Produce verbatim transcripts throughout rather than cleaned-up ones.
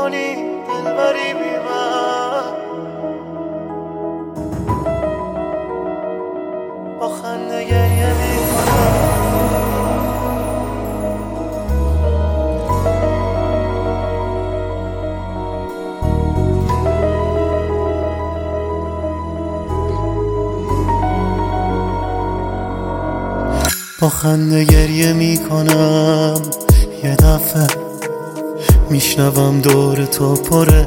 میکنی دلبری بی من، با خنده گریه میکنم. با خنده گریه میکنم. یه دفعه میشنوم دور تو پره،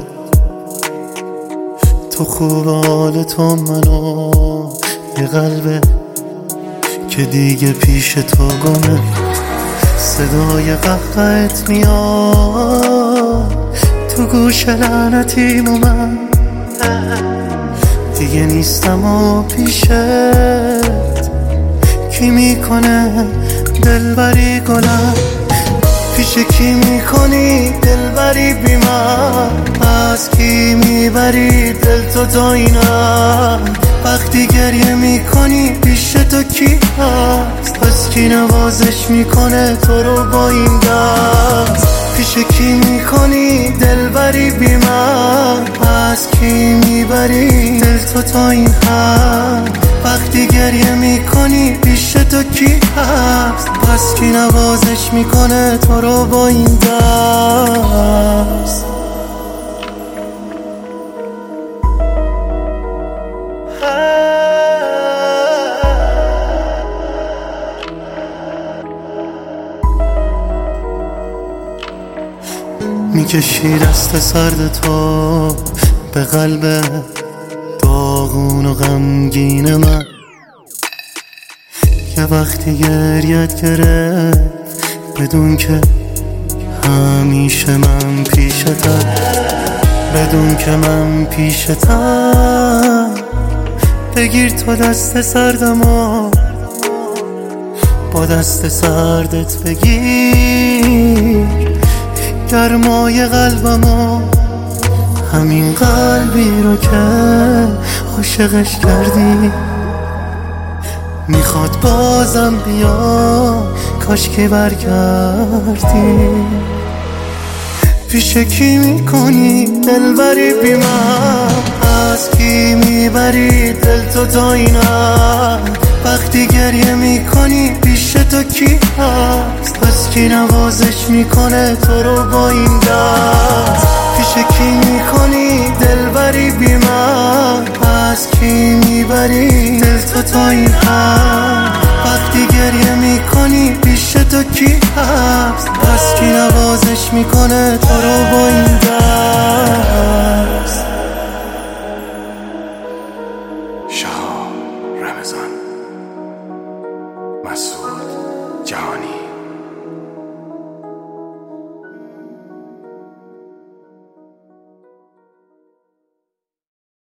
تو خوب حال تو منو، یه قلبه که دیگه پیش تو گمه. صدای قهقهت میاد تو گوش لعنتیم و من دیگه نیستم و پیشت. کی میکنه دلبری گلم، پیش کی میکنی دلبری بی من؟ از کی میبری دل تو تا اینم؟ وقتی گریه میکنی پیش تو کی هست؟ از کی نوازش میکنه تو رو با این دست؟ پیش کی میکنی دلبری بی من؟ از کی میبری دل تو تا این حد؟ وقتی گریه میکنی پیش تو کی هست؟ پس کی نوازش میکنه تو رو با این دست؟ میکشی دست سرد تو به قلب داغون و غمگین من، که وقتی گریت گرفت بدون که همیشه من پیشتم، بدون که من پیشتم. بگیر تو دست سردم و با دست سردت بگیر گرمای قلبمو، همین قلبی رو که عاشقش کردی. میخواد بازم بیا کاش که برگردی. پیش کی میکنی دلبری بی من؟ از کی میبری دل تو تا اینم؟ وقتی گریه میکنی پیش تو کی هست؟ پس کی نوازش میکنه تو رو با این دست؟ پیش کی میکنی دلبری بی من؟ از کی میبری دل تو تا این حد؟ وقتی گریه میکنی پیش تو کی هست؟ پس کی نوازش میکنه تو رو با این دست؟